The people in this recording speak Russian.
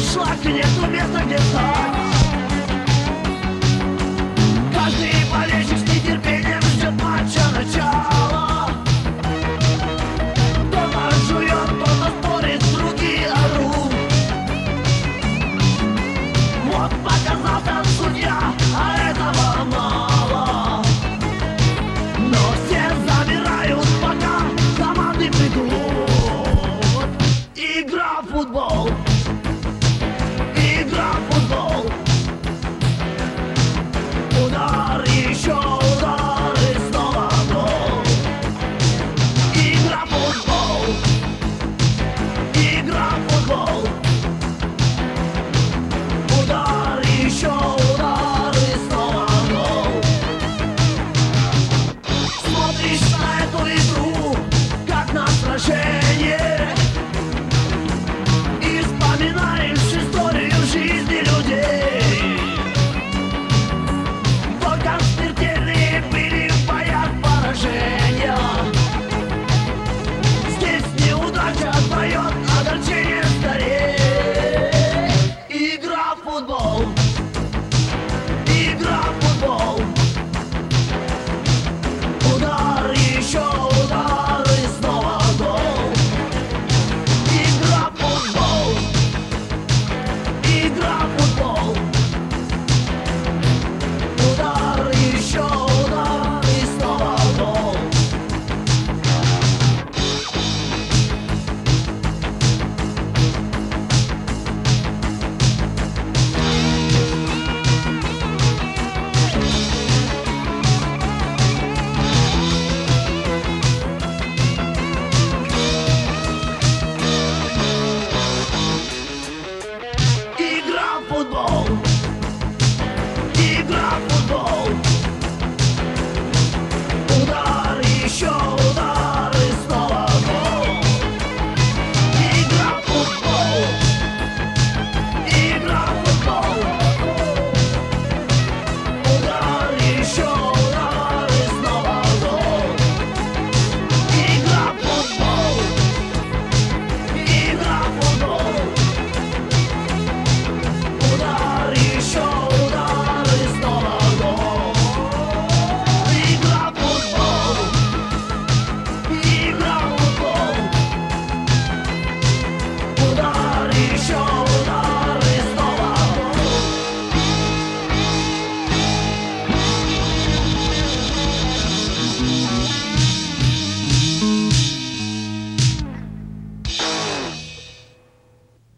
шлак, нету места, где стать. Каждый болельщик с нетерпением ждет матча начала. Кто-то жует, кто-то спорит, другие орут. Вот показался судья, а этого мало. Но все замирают, пока команды придут. Игра в футбол. Игра в футбол. Удар еще.